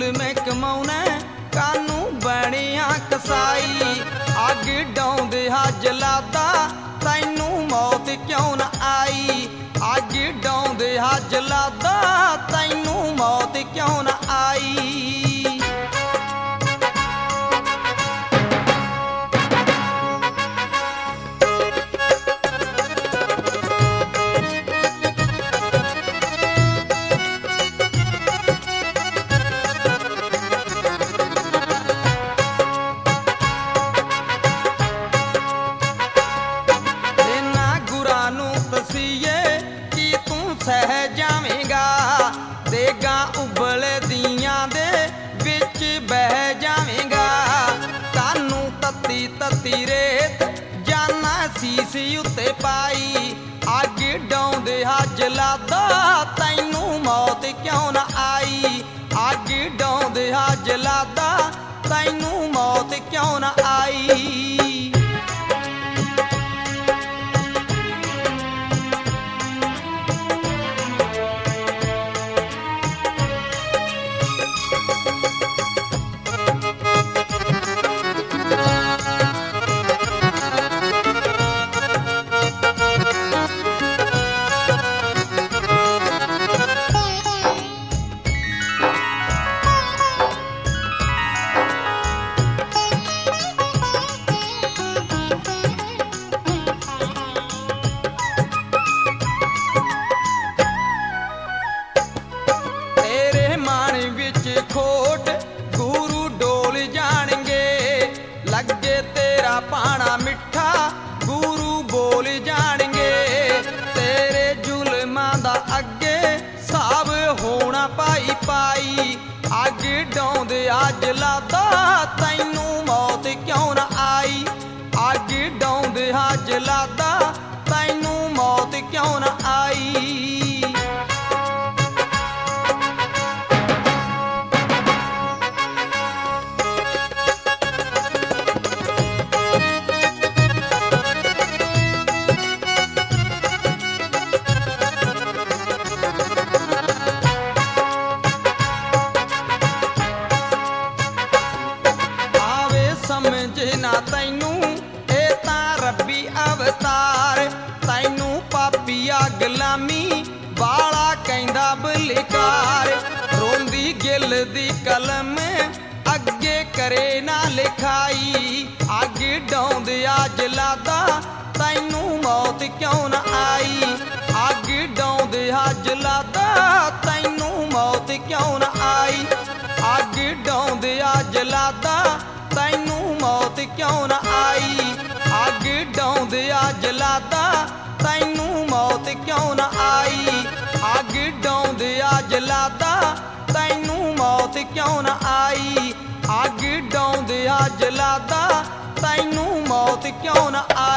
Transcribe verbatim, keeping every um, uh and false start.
ਜ਼ੁਲਮ ਕਮਾਉਣਾ ਕਾਨੂੰ ਬਣਿਆ ਕਸਾਈ। ਅੱਗ ਡਾਉਂਦਿਆ ਜਲਾਦਾ ਤੈਨੂੰ ਮੌਤ ਕਿਉਂ ਨਾ ਆਈ। ਅੱਗ ਡਾਉਂਦਿਆ ਜਲਾਦਾ ਤੈਨੂੰ ਮੌਤ ਕਿਉਂ ਨਾ ਆਈ। ਸਹਿ ਜਾਵੇਂਗਾ ਦੇਗਾ ਉਬਲੇ ਦੀਆਂ ਦੇ ਵਿੱਚ ਬਹਿ ਜਾਵੇਂਗਾ। ਕਾਨੂੰ ਤੱਤੀ ਤੱਤੀ ਰੇਤ ਜਾਨਾ ਸੀਸ ਉੱਤੇ ਪਾਈ। ਅੱਗ ਡਾਉਂਦਿਆ ਜਲਾਦਾ ਤੈਨੂੰ ਮੌਤ ਕਿਉਂ ਨਾ ਆਈ। ਅੱਗ ਡਾਉਂਦਿਆ ਜਲਾਦਾ ਤੈਨੂੰ ਮੌਤ ਕਿਉਂ ਨਾ ਆਈ। ਖੋਟ ਗੁਰੂ ਡੋਲ ਜਾਣਗੇ ਲੱਗੇ ਤੇਰਾ ਪਾਣਾ ਮਿੱਠਾ ਗੁਰੂ ਬੋਲ ਜਾਣਗੇ। ਤੇਰੇ ਜ਼ੁਲਮਾਂ ਦਾ ਅੱਗੇ ਸਾਬ ਹੋਣਾ ਪਾਈ ਪਾਈ। ਅੱਗ ਡਾਉਂਦਿਆ ਜਲਾਦਾ ਤੈਨੂੰ ਮੌਤ ਕਿਉਂ ਨਾ ਆਈ। ਅੱਗ ਡਾਉਂਦਿਆ ਜਲਾਦਾ ਤੈਨੂੰ ਮੌਤ ਕਿਉਂ ਨਾ ਆਈ। ਸਮਝ ਨਾ ਤੈਨੂੰ ਇਹ ਤਾਂ ਰੱਬੀ ਅਵਤਾਰ। ਤੈਨੂੰ ਪਾਪੀਆ ਗੁਲਾਮੀ ਵਾਲਾ ਕਹਿੰਦਾ ਬਲਿਕਾਰ। ਰੋਂਦੀ ਗਿੱਲ ਦੀ ਕਲਮ ਅੱਗੇ ਕਰੇ ਨਾ ਲਿਖਾਈ। ਅੱਗ ਡਾਉਂਦਿਆ ਜਲਾਦਾ ਤੈਨੂੰ ਮੌਤ ਕਿਉਂ ਨਾ ਆਈ। ਅੱਗ ਡਾਉਂਦਿਆ ਜਲਾਦਾ ਤੈਨੂੰ ਮੌਤ ਕਿਉਂ ਨਾ ਆਈ। ਅੱਗ ਡਾਉਂਦਿਆ ਜਲਾਦਾ ਤੈਨੂੰ ਮੌਤ ਕਿਉਂ ਨਾ ਆਈ। ਅੱਗ ਡਾਉਂਦਿਆ ਜਲਾਦਾ ਤੈਨੂੰ ਮੌਤ ਕਿਉਂ ਨਾ ਆਈ। ਅੱਗ ਡਾਉਂਦਿਆ ਜਲਾਦਾ ਤੈਨੂੰ ਮੌਤ ਕਿਉਂ ਨਾ ਆਈ। ਅੱਗ ਡਾਉਂਦਿਆ ਜਲਾਦਾ ਤੈਨੂੰ ਮੌਤ ਕਿਉਂ ਨਾ ਆਈ।